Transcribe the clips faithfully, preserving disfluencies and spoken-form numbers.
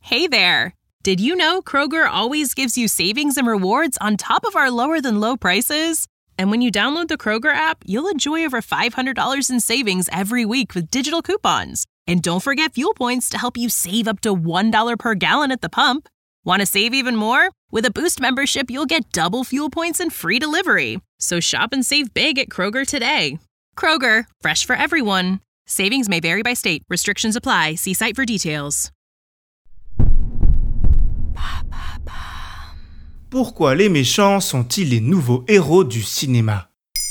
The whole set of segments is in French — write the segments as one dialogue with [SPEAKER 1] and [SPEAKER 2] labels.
[SPEAKER 1] Hey there! Did you know Kroger always gives you savings and rewards on top of our lower-than-low prices? And when you download the Kroger app, you'll enjoy over five hundred dollars in savings every week with digital coupons. And don't forget fuel points to help you save up to one dollar per gallon at the pump. Want to save even more? With a Boost membership, you'll get double fuel points and free delivery. So shop and save big at Kroger today. Kroger, fresh for everyone. Savings may vary by state. Restrictions apply. See site for details.
[SPEAKER 2] Pourquoi les méchants sont-ils les nouveaux héros du cinéma ?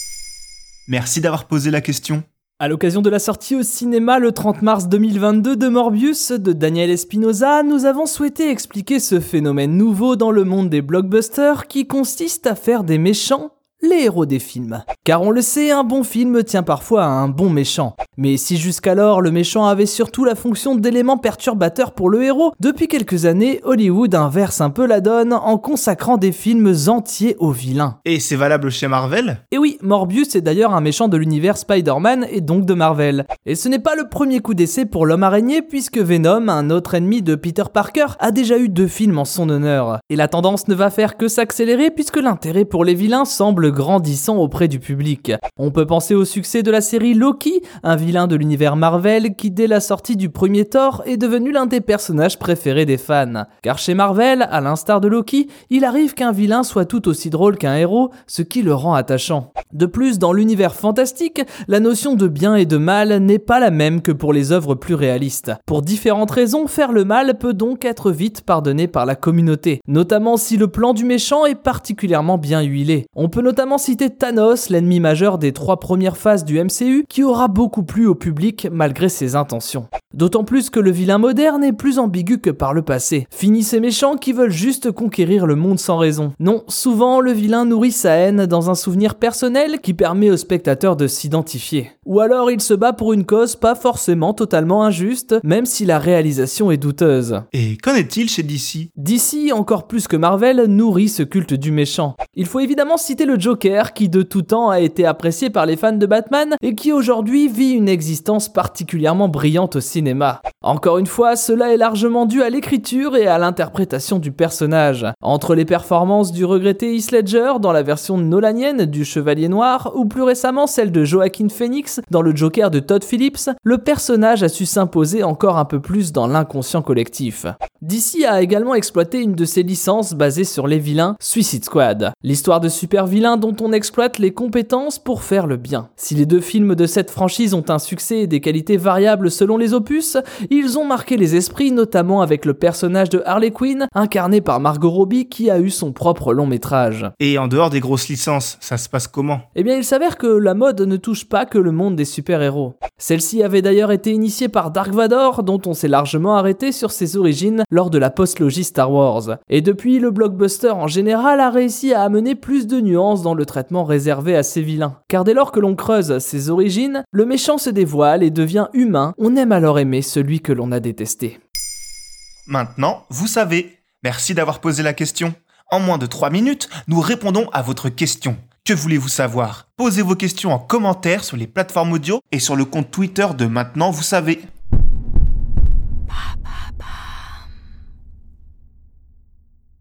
[SPEAKER 3] Merci d'avoir posé la question.
[SPEAKER 4] À l'occasion de la sortie au cinéma le trente mars deux mille vingt-deux de Morbius de Daniel Espinosa, nous avons souhaité expliquer ce phénomène nouveau dans le monde des blockbusters qui consiste à faire des méchants les héros des films. Car on le sait, un bon film tient parfois à un bon méchant. Mais si jusqu'alors le méchant avait surtout la fonction d'élément perturbateur pour le héros, depuis quelques années, Hollywood inverse un peu la donne en consacrant des films entiers aux vilains.
[SPEAKER 2] Et c'est valable chez Marvel ?
[SPEAKER 4] Et oui, Morbius est d'ailleurs un méchant de l'univers Spider-Man et donc de Marvel. Et ce n'est pas le premier coup d'essai pour l'homme araignée puisque Venom, un autre ennemi de Peter Parker, a déjà eu deux films en son honneur. Et la tendance ne va faire que s'accélérer puisque l'intérêt pour les vilains semble grandissant auprès du public. On peut penser au succès de la série Loki, un vilain de l'univers Marvel qui dès la sortie du premier Thor est devenu l'un des personnages préférés des fans. Car chez Marvel, à l'instar de Loki, il arrive qu'un vilain soit tout aussi drôle qu'un héros, ce qui le rend attachant. De plus, dans l'univers fantastique, la notion de bien et de mal n'est pas la même que pour les œuvres plus réalistes. Pour différentes raisons, faire le mal peut donc être vite pardonné par la communauté, notamment si le plan du méchant est particulièrement bien huilé. On peut notamment citer Thanos, l'ennemi majeur des trois premières phases du M C U, qui aura beaucoup plu au public malgré ses intentions. D'autant plus que le vilain moderne est plus ambigu que par le passé. Fini ces méchants qui veulent juste conquérir le monde sans raison. Non, souvent le vilain nourrit sa haine dans un souvenir personnel qui permet au spectateur de s'identifier. Ou alors il se bat pour une cause pas forcément totalement injuste, même si la réalisation est douteuse.
[SPEAKER 2] Et qu'en est-il chez D C ?
[SPEAKER 4] D C, encore plus que Marvel, nourrit ce culte du méchant. Il faut évidemment citer le Joker, qui de tout temps a été apprécié par les fans de Batman et qui aujourd'hui vit une existence particulièrement brillante au cinéma. Encore une fois, cela est largement dû à l'écriture et à l'interprétation du personnage. Entre les performances du regretté Heath Ledger dans la version nolanienne du Chevalier Noir ou plus récemment celle de Joaquin Phoenix dans le Joker de Todd Phillips, le personnage a su s'imposer encore un peu plus dans l'inconscient collectif. D C a également exploité une de ses licences basée sur les vilains, Suicide Squad. L'histoire de super vilains dont on exploite les compétences pour faire le bien. Si les deux films de cette franchise ont un succès et des qualités variables selon les opus, ils ont marqué les esprits notamment avec le personnage de Harley Quinn, incarné par Margot Robbie qui a eu son propre long métrage.
[SPEAKER 2] Et en dehors des grosses licences, ça se passe comment ?
[SPEAKER 4] Eh bien il s'avère que la mode ne touche pas que le monde des super-héros. Celle-ci avait d'ailleurs été initiée par Dark Vador, dont on s'est largement arrêté sur ses origines lors de la post-logie Star Wars. Et depuis, le blockbuster en général a réussi à amener plus de nuances dans le traitement réservé à ces vilains. Car dès lors que l'on creuse ses origines, le méchant se dévoile et devient humain, on aime alors aimer celui que l'on a détesté.
[SPEAKER 3] Maintenant, vous savez. Merci d'avoir posé la question. En moins de trois minutes, nous répondons à votre question. Que voulez-vous savoir ? Posez vos questions en commentaire sur les plateformes audio et sur le compte Twitter de Maintenant, vous savez.